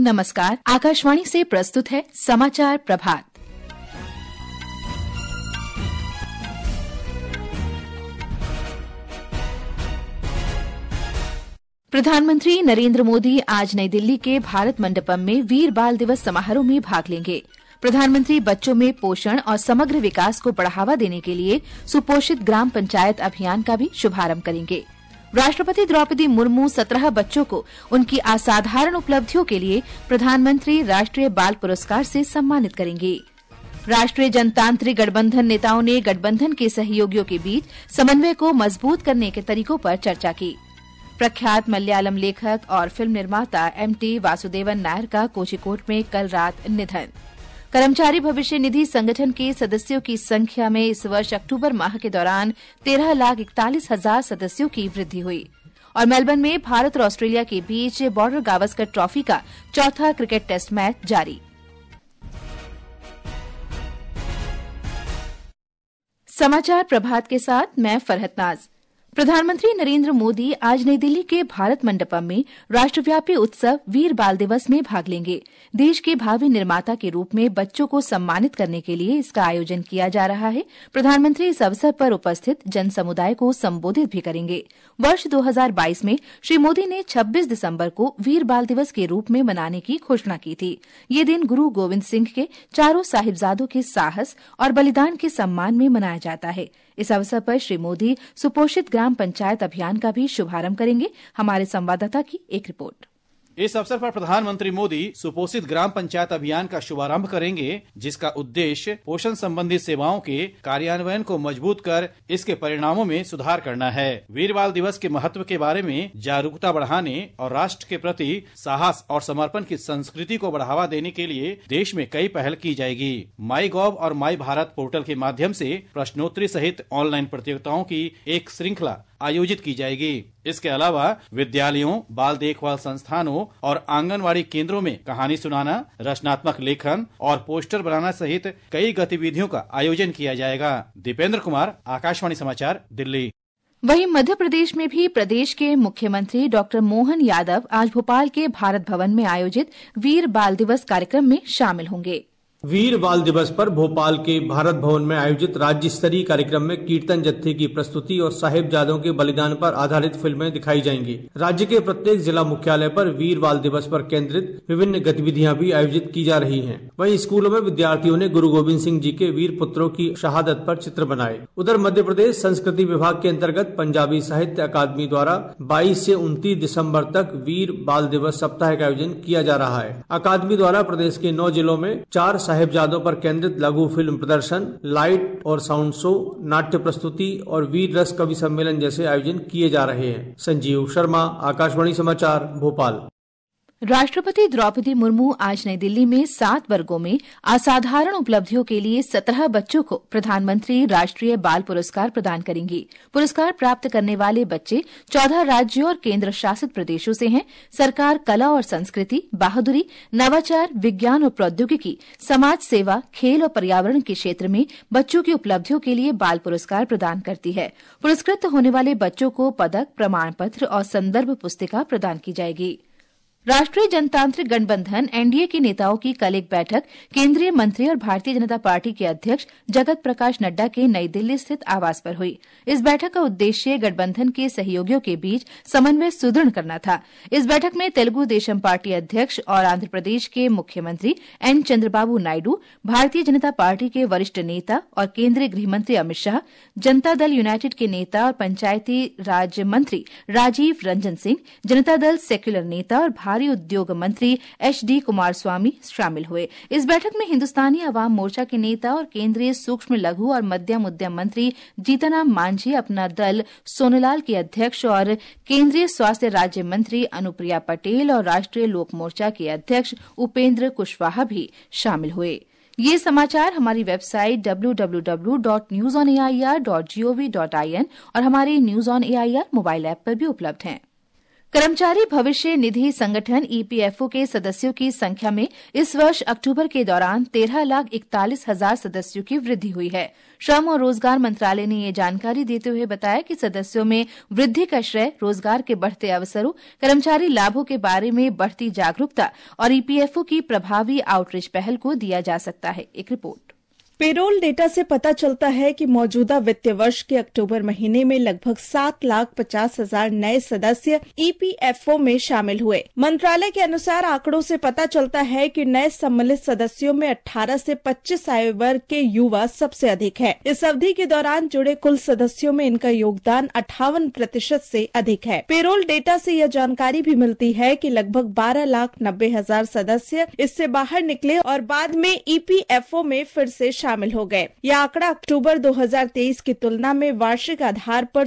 नमस्कार। आकाशवाणी से प्रस्तुत है समाचार प्रभात। प्रधानमंत्री नरेंद्र मोदी आज नई दिल्ली के भारत मंडपम में वीर बाल दिवस समारोह में भाग लेंगे। प्रधानमंत्री बच्चों में पोषण और समग्र विकास को बढ़ावा देने के लिए सुपोषित ग्राम पंचायत अभियान का भी शुभारंभ करेंगे। राष्ट्रपति द्रौपदी मुर्मू 17 बच्चों को उनकी असाधारण उपलब्धियों के लिए प्रधानमंत्री राष्ट्रीय बाल पुरस्कार से सम्मानित करेंगे। राष्ट्रीय जनतांत्रिक गठबंधन नेताओं ने गठबंधन के सहयोगियों के बीच समन्वय को मजबूत करने के तरीकों पर चर्चा की। प्रख्यात मलयालम लेखक और फिल्म निर्माता M.T. वासुदेवन नायर का कोझिकोड में कल रात निधन। कर्मचारी भविष्य निधि संगठन के सदस्यों की संख्या में इस वर्ष अक्टूबर माह के दौरान 13,41,000 सदस्यों की वृद्धि हुई। और मेलबर्न में भारत और ऑस्ट्रेलिया के बीच बॉर्डर गावस्कर ट्रॉफी का चौथा क्रिकेट टेस्ट मैच जारी। समाचार प्रभात के साथ मैं फरहत नाज। प्रधानमंत्री नरेंद्र मोदी आज नई दिल्ली के भारत मंडपम में राष्ट्रव्यापी उत्सव वीर बाल दिवस में भाग लेंगे। देश के भावी निर्माता के रूप में बच्चों को सम्मानित करने के लिए इसका आयोजन किया जा रहा है। प्रधानमंत्री इस अवसर पर उपस्थित जन समुदाय को संबोधित भी करेंगे। वर्ष 2022 में श्री मोदी ने 26 दिसंबर को वीर बाल दिवस के रूप में मनाने की घोषणा की थी। ये दिन गुरु गोविंद सिंह के चारों साहिबजादों के साहस और बलिदान के सम्मान में मनाया जाता है। इस अवसर पर श्री मोदी सुपोषित ग्राम पंचायत अभियान का भी शुभारंभ करेंगे। हमारे संवाददाता की एक रिपोर्ट। इस अवसर पर प्रधानमंत्री मोदी सुपोषित ग्राम पंचायत अभियान का शुभारंभ करेंगे, जिसका उद्देश्य पोषण संबंधी सेवाओं के कार्यान्वयन को मजबूत कर इसके परिणामों में सुधार करना है। वीर बाल दिवस के महत्व के बारे में जागरूकता बढ़ाने और राष्ट्र के प्रति साहस और समर्पण की संस्कृति को बढ़ावा देने के लिए देश में कई पहल की जाएगी। माई गॉव और माई भारत पोर्टल के माध्यम से प्रश्नोत्तरी सहित ऑनलाइन प्रतियोगिताओं की एक श्रृंखला आयोजित की जाएगी। इसके अलावा विद्यालयों, बाल देखभाल संस्थानों और आंगनवाड़ी केंद्रों में कहानी सुनाना, रचनात्मक लेखन और पोस्टर बनाना सहित कई गतिविधियों का आयोजन किया जाएगा। दीपेंद्र कुमार, आकाशवाणी समाचार, दिल्ली। वहीं मध्य प्रदेश में भी प्रदेश के मुख्यमंत्री डॉक्टर मोहन यादव आज भोपाल के भारत भवन में आयोजित वीर बाल दिवस कार्यक्रम में शामिल होंगे। वीर बाल दिवस पर भोपाल के भारत भवन में आयोजित राज्य स्तरीय कार्यक्रम में कीर्तन जत्थे की प्रस्तुति और साहिबजादों के बलिदान पर आधारित फिल्में दिखाई जाएंगी। राज्य के प्रत्येक जिला मुख्यालय पर वीर बाल दिवस पर केंद्रित विभिन्न गतिविधियां भी आयोजित की जा रही हैं। वहीं स्कूलों में विद्यार्थियों ने गुरु गोविंद सिंह जी के वीर पुत्रों की शहादत पर चित्र बनाए। उधर मध्य प्रदेश संस्कृति विभाग के अंतर्गत पंजाबी साहित्य अकादमी द्वारा 22 से 29 दिसम्बर तक वीर बाल दिवस सप्ताह का आयोजन किया जा रहा है। अकादमी द्वारा प्रदेश के 9 जिलों में 4 साहिबजादों पर केंद्रित लघु फिल्म प्रदर्शन, लाइट और साउंड शो, नाट्य प्रस्तुति और वीर रस कवि सम्मेलन जैसे आयोजन किए जा रहे हैं। संजीव शर्मा, आकाशवाणी समाचार, भोपाल। राष्ट्रपति द्रौपदी मुर्मू आज नई दिल्ली में 7 वर्गों में असाधारण उपलब्धियों के लिए 17 बच्चों को प्रधानमंत्री राष्ट्रीय बाल पुरस्कार प्रदान करेंगी। पुरस्कार प्राप्त करने वाले बच्चे 14 राज्यों और केंद्र शासित प्रदेशों से हैं। सरकार कला और संस्कृति, बहादुरी, नवाचार, विज्ञान और प्रौद्योगिकी, समाज सेवा, खेल और पर्यावरण के क्षेत्र में बच्चों की उपलब्धियों के लिए बाल पुरस्कार प्रदान करती है। पुरस्कृत होने वाले बच्चों को पदक, प्रमाण पत्र और संदर्भ पुस्तिका प्रदान की जाएगी। राष्ट्रीय जनतांत्रिक गठबंधन एनडीए के नेताओं की कल एक बैठक केंद्रीय मंत्री और भारतीय जनता पार्टी के अध्यक्ष जगत प्रकाश नड्डा के नई दिल्ली स्थित आवास पर हुई। इस बैठक का उद्देश्य गठबंधन के सहयोगियों के बीच समन्वय सुदृढ़ करना था। इस बैठक में तेलुगु देशम पार्टी अध्यक्ष और आंध्र प्रदेश के मुख्यमंत्री एन चंद्रबाबू नायडू, भारतीय जनता पार्टी के वरिष्ठ नेता और केंद्रीय गृह मंत्री अमित शाह, जनता दल यूनाइटेड के नेता और पंचायती राज मंत्री राजीव रंजन सिंह, जनता दल सेक्युलर नेता और भारी उद्योग मंत्री HD कुमारस्वामी शामिल हुए। इस बैठक में हिंदुस्तानी अवाम मोर्चा के नेता और केंद्रीय सूक्ष्म लघु और मध्यम उद्यम मंत्री जीतनराम मांझी, अपना दल सोनलाल के अध्यक्ष और केंद्रीय स्वास्थ्य राज्य मंत्री अनुप्रिया पटेल और राष्ट्रीय लोक मोर्चा के अध्यक्ष उपेंद्र कुशवाहा भी शामिल हुए। ये समाचार हमारी वेबसाइट www.newsonair.gov.in और हमारे news on AIR mobile app पर भी उपलब्ध हैं। कर्मचारी भविष्य निधि संगठन ईपीएफओ के सदस्यों की संख्या में इस वर्ष अक्टूबर के दौरान 13,41,000 सदस्यों की वृद्धि हुई है। श्रम और रोजगार मंत्रालय ने ये जानकारी देते हुए बताया कि सदस्यों में वृद्धि का श्रेय रोजगार के बढ़ते अवसरों, कर्मचारी लाभों के बारे में बढ़ती जागरूकता और ईपीएफओ की प्रभावी आउटरीच पहल को दिया जा सकता है। एक रिपोर्ट। पेरोल डेटा से पता चलता है कि मौजूदा वित्तीय वर्ष के अक्टूबर महीने में लगभग 7,50,000 नए सदस्य ईपीएफओ में शामिल हुए। मंत्रालय के अनुसार आंकड़ों से पता चलता है कि नए सम्मिलित सदस्यों में 18 से 25 आयु वर्ग के युवा सबसे अधिक है। इस अवधि के दौरान जुड़े कुल सदस्यों में इनका योगदान 58% से अधिक है। पेरोल डेटा से यह जानकारी भी मिलती है कि लगभग 12,90,000 सदस्य इससे बाहर निकले और बाद में ईपीएफओ में फिर से शामिल हो गए। यह आंकड़ा अक्टूबर 2023 की तुलना में वार्षिक आधार पर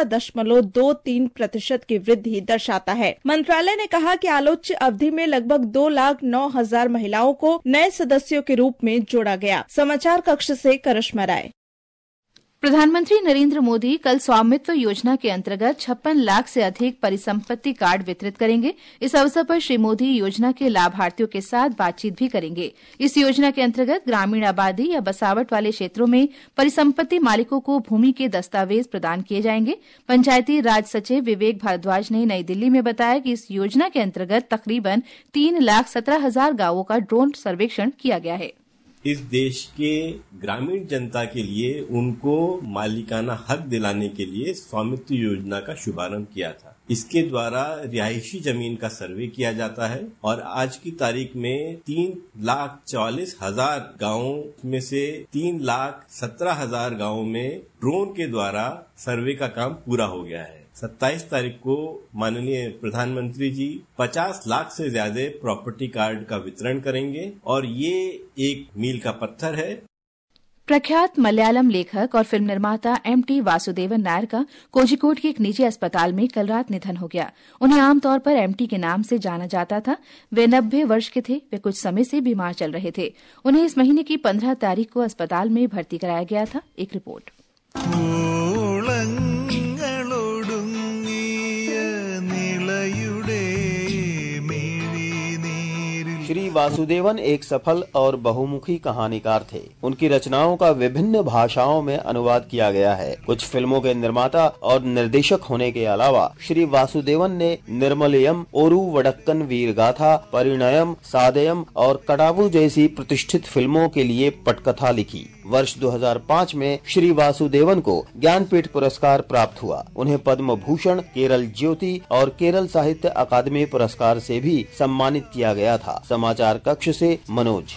16.23% की वृद्धि दर्शाता है। मंत्रालय ने कहा कि आलोच्य अवधि में लगभग 2,09,000 महिलाओं को नए सदस्यों के रूप में जोड़ा गया। समाचार कक्ष से करिश्मा राय। प्रधानमंत्री नरेंद्र मोदी कल स्वामित्व योजना के अंतर्गत 56 लाख से अधिक परिसंपत्ति कार्ड वितरित करेंगे। इस अवसर पर श्री मोदी योजना के लाभार्थियों के साथ बातचीत भी करेंगे। इस योजना के अंतर्गत ग्रामीण आबादी या बसावट वाले क्षेत्रों में परिसंपत्ति मालिकों को भूमि के दस्तावेज प्रदान किए जाएंगे। पंचायती राज सचिव विवेक भारद्वाज ने नई दिल्ली में बताया कि इस योजना के अंतर्गत तकरीबन 3,17,000 गांवों का ड्रोन सर्वेक्षण किया गया है। इस देश के ग्रामीण जनता के लिए उनको मालिकाना हक दिलाने के लिए स्वामित्व योजना का शुभारंभ किया था। इसके द्वारा रिहायशी जमीन का सर्वे किया जाता है और आज की तारीख में 3,44,000 गांवों में से 3,17,000 गांवों में ड्रोन के द्वारा सर्वे का काम पूरा हो गया है। 27 तारीख को माननीय प्रधानमंत्री जी 50 लाख से ज्यादा प्रॉपर्टी कार्ड का वितरण करेंगे और ये एक मील का पत्थर है। प्रख्यात मलयालम लेखक और फिल्म निर्माता एम.टी. वासुदेवन नायर का कोझिकोड के एक निजी अस्पताल में कल रात निधन हो गया। उन्हें आमतौर पर एम.टी. के नाम से जाना जाता था। वे 90 वर्ष के थे। वे कुछ समय से बीमार चल रहे थे। उन्हें इस महीने की 15 तारीख को अस्पताल में भर्ती कराया गया था। एक रिपोर्ट। श्री वासुदेवन एक सफल और बहुमुखी कहानीकार थे। उनकी रचनाओं का विभिन्न भाषाओं में अनुवाद किया गया है। कुछ फिल्मों के निर्माता और निर्देशक होने के अलावा श्री वासुदेवन ने निर्मलयम, ओरू वडक्कन वीरगाथा, परिणयम, सादयम और कडावू जैसी प्रतिष्ठित फिल्मों के लिए पटकथा लिखी। वर्ष 2005 में श्री वासुदेवन को ज्ञानपीठ पुरस्कार प्राप्त हुआ। उन्हें पद्म भूषण, केरल ज्योति और केरल साहित्य अकादमी पुरस्कार से भी सम्मानित किया गया था। समाचार कक्ष से मनोज।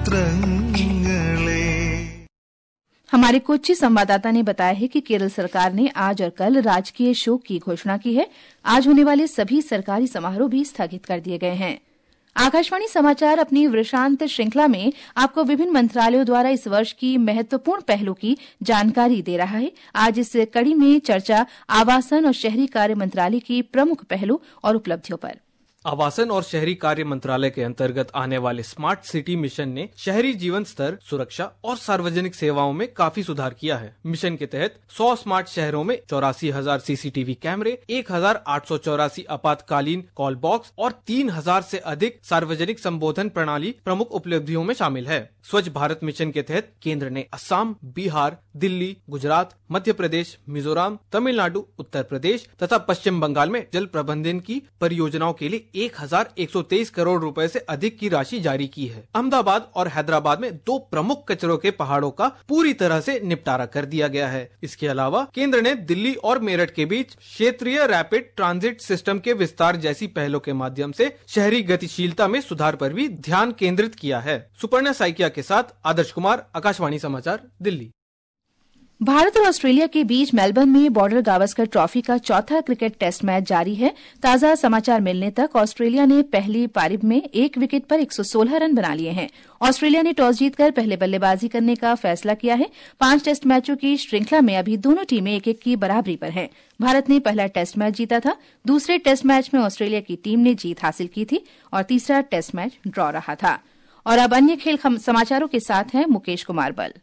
हमारे कोच्चि संवाददाता ने बताया है कि केरल सरकार ने आज और कल राजकीय शोक की घोषणा की है। आज होने वाले सभी सरकारी समारोह भी स्थगित कर दिए गए हैं। आकाशवाणी समाचार अपनी वृषांत श्रृंखला में आपको विभिन्न मंत्रालयों द्वारा इस वर्ष की महत्वपूर्ण पहलों की जानकारी दे रहा है। आज इस कड़ी में चर्चा आवासन और शहरी कार्य मंत्रालय की प्रमुख पहलों और उपलब्धियों पर। आवासन और शहरी कार्य मंत्रालय के अंतर्गत आने वाले स्मार्ट सिटी मिशन ने शहरी जीवन स्तर, सुरक्षा और सार्वजनिक सेवाओं में काफी सुधार किया है। मिशन के तहत 100 स्मार्ट शहरों में 84,000 सीसीटीवी कैमरे, 1,884 आपातकालीन कॉल बॉक्स और 3,000 से अधिक सार्वजनिक संबोधन प्रणाली प्रमुख उपलब्धियों में शामिल है। स्वच्छ भारत मिशन के तहत केंद्र ने असम, बिहार, दिल्ली, गुजरात, मध्य प्रदेश, मिजोरम, तमिलनाडु, उत्तर प्रदेश तथा पश्चिम बंगाल में जल प्रबंधन की परियोजनाओं के लिए 1,123 करोड़ रुपए से अधिक की राशि जारी की है। अहमदाबाद और हैदराबाद में 2 प्रमुख कचरों के पहाड़ों का पूरी तरह से निपटारा कर दिया गया है। इसके अलावा केंद्र ने दिल्ली और मेरठ के बीच क्षेत्रीय रैपिड ट्रांजिट सिस्टम के विस्तार जैसी पहलों के माध्यम से शहरी गतिशीलता में सुधार पर भी ध्यान केंद्रित किया है। सुपर्णा साइकिया के साथ आदर्श कुमार, आकाशवाणी समाचार, दिल्ली। भारत और ऑस्ट्रेलिया के बीच मेलबर्न में बॉर्डर गावस्कर ट्रॉफी का चौथा क्रिकेट टेस्ट मैच जारी है। ताजा समाचार मिलने तक ऑस्ट्रेलिया ने पहली पारी में 1 विकेट पर 116 रन बना लिए हैं। ऑस्ट्रेलिया ने टॉस जीतकर पहले बल्लेबाजी करने का फैसला किया है। 5 टेस्ट मैचों की श्रृंखला में अभी दोनों टीमें 1-1 की बराबरी पर हैं। भारत ने पहला टेस्ट मैच जीता था। दूसरे टेस्ट मैच में ऑस्ट्रेलिया की टीम ने जीत हासिल की थी और तीसरा टेस्ट मैच ड्रॉ रहा था। और अब अन्य खेल समाचारों के साथ हैं मुकेश कुमार बल।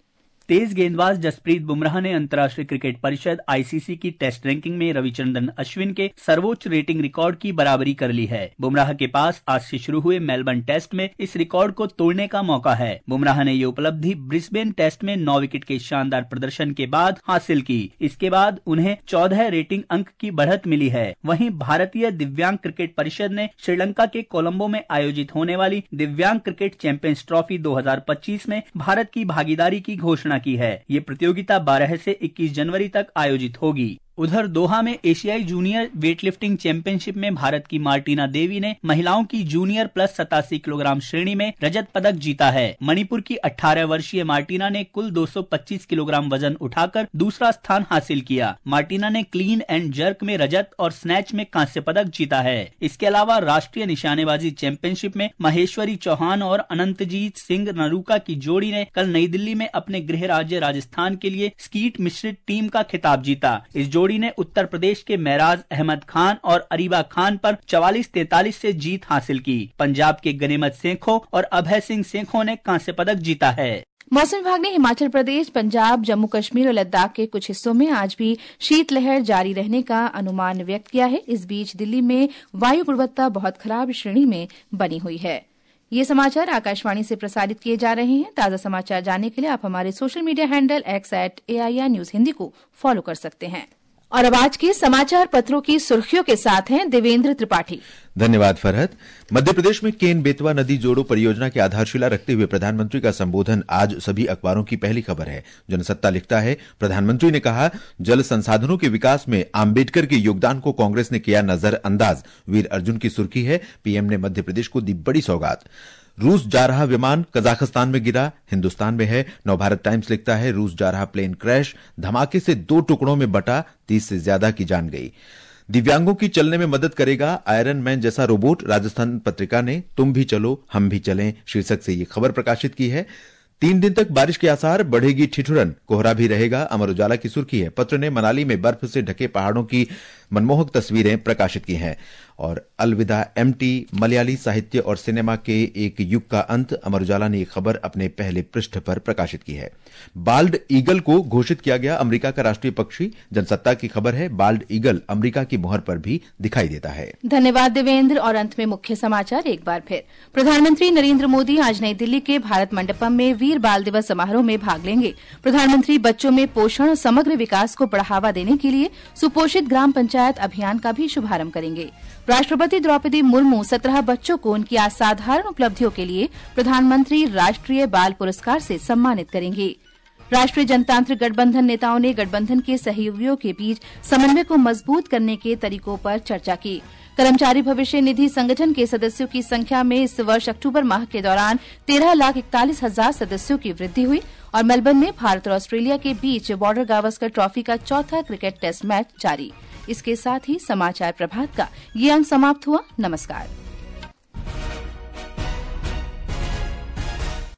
तेज गेंदबाज जसप्रीत बुमराह ने अंतर्राष्ट्रीय क्रिकेट परिषद ICC की टेस्ट रैंकिंग में रविचंद्रन अश्विन के सर्वोच्च रेटिंग रिकॉर्ड की बराबरी कर ली है। बुमराह के पास आज से शुरू हुए मेलबर्न टेस्ट में इस रिकॉर्ड को तोड़ने का मौका है। बुमराह ने ये उपलब्धि ब्रिस्बेन टेस्ट में 9 विकेट के शानदार प्रदर्शन के बाद हासिल की। इसके बाद उन्हें 14 रेटिंग अंक की बढ़त मिली है। वहीं भारतीय दिव्यांग क्रिकेट परिषद ने श्रीलंका के कोलंबो में आयोजित होने वाली दिव्यांग क्रिकेट चैंपियंस ट्रॉफी 2025 में भारत की भागीदारी की घोषणा की है। ये प्रतियोगिता 12 से 21 जनवरी तक आयोजित होगी। उधर दोहा में एशियाई जूनियर वेटलिफ्टिंग चैंपियनशिप में भारत की मार्टिना देवी ने महिलाओं की जूनियर प्लस 87 किलोग्राम श्रेणी में रजत पदक जीता है। मणिपुर की 18 वर्षीय मार्टिना ने कुल 225 किलोग्राम वजन उठाकर दूसरा स्थान हासिल किया। मार्टिना ने क्लीन एंड जर्क में रजत और स्नैच में कांस्य पदक जीता है। इसके अलावा राष्ट्रीय निशानेबाजी चैंपियनशिप में महेश्वरी चौहान और अनंतजीत सिंह नरूका की जोड़ी ने कल नई दिल्ली में अपने गृह राज्य राजस्थान के लिए स्कीट मिश्रित टीम का खिताब जीता। इस जोड़ी ने उत्तर प्रदेश के महराज अहमद खान और अरीबा खान पर 44-43 से जीत हासिल की। पंजाब के गनीमत सेखों और अभय सिंह सेखों ने कांस्य पदक जीता है। मौसम विभाग ने हिमाचल प्रदेश, पंजाब, जम्मू कश्मीर और लद्दाख के कुछ हिस्सों में आज भी शीतलहर जारी रहने का अनुमान व्यक्त किया है। इस बीच दिल्ली में वायु गुणवत्ता बहुत खराब श्रेणी में बनी हुई है। ये समाचार आकाशवाणी से प्रसारित किए जा रहे हैं। ताजा समाचार जानने के लिए आप हमारे social media handle @AIR news Hindi को फॉलो कर सकते हैं। और अब आज के समाचार पत्रों की सुर्खियों के साथ हैं देवेंद्र त्रिपाठी। धन्यवाद फरहत। मध्य प्रदेश में केन बेतवा नदी जोड़ो परियोजना की आधारशिला रखते हुए प्रधानमंत्री का संबोधन आज सभी अखबारों की पहली खबर है। जनसत्ता लिखता है, प्रधानमंत्री ने कहा, जल संसाधनों के विकास में आंबेडकर के योगदान को कांग्रेस ने किया नजरअंदाज। वीर अर्जुन की सुर्खी है, पीएम ने मध्य प्रदेश को दी बड़ी सौगात। रूस जा रहा विमान कजाकिस्तान में गिरा, हिंदुस्तान में है। नवभारत टाइम्स लिखता है, रूस जा रहा प्लेन क्रैश, धमाके से 2 टुकड़ों में बटा, 30 से ज्यादा की जान गई। दिव्यांगों की चलने में मदद करेगा आयरन मैन जैसा रोबोट, राजस्थान पत्रिका ने तुम भी चलो हम भी चलें शीर्षक से ये खबर प्रकाशित की है। 3 दिन तक बारिश के आसार, बढ़ेगी ठिठुरन, कोहरा भी रहेगा। अमर उजाला की सुर्खी है, पत्र ने मनाली में बर्फ से ढके पहाड़ों की मनमोहक तस्वीरें प्रकाशित की हैं। और अलविदा एमटी, मलयाली साहित्य और सिनेमा के एक युग का अंत, अमर उजाला ने यह खबर अपने पहले पृष्ठ पर प्रकाशित की है। बाल्ड ईगल को घोषित किया गया अमेरिका का राष्ट्रीय पक्षी, जनसत्ता की खबर है। बाल्ड ईगल अमेरिका की मुहर पर भी दिखाई देता है। धन्यवाद देवेंद्र। और अंत में मुख्य समाचार एक बार फिर। प्रधानमंत्री नरेंद्र मोदी आज नई दिल्ली के भारत मंडपम में वीर बाल दिवस समारोह में भाग लेंगे। प्रधानमंत्री बच्चों में पोषण और समग्र विकास को बढ़ावा देने के लिए सुपोषित ग्राम पंचायत अभियान का भी शुभारंभ करेंगे। राष्ट्रपति द्रौपदी मुर्मू 17 बच्चों को उनकी असाधारण उपलब्धियों के लिए प्रधानमंत्री राष्ट्रीय बाल पुरस्कार से सम्मानित करेंगे। राष्ट्रीय जनतांत्रिक गठबंधन नेताओं ने गठबंधन के सहयोगियों के बीच समन्वय को मजबूत करने के तरीकों पर चर्चा की। कर्मचारी भविष्य निधि संगठन के सदस्यों की संख्या में इस वर्ष अक्टूबर माह के दौरान 13,41,000 सदस्यों की वृद्धि हुई। और मेलबर्न में भारत और ऑस्ट्रेलिया के बीच बॉर्डर गावस्कर ट्रॉफी का चौथा क्रिकेट टेस्ट मैच जारी। इसके साथ ही समाचार प्रभात का ये अंक समाप्त हुआ। नमस्कार।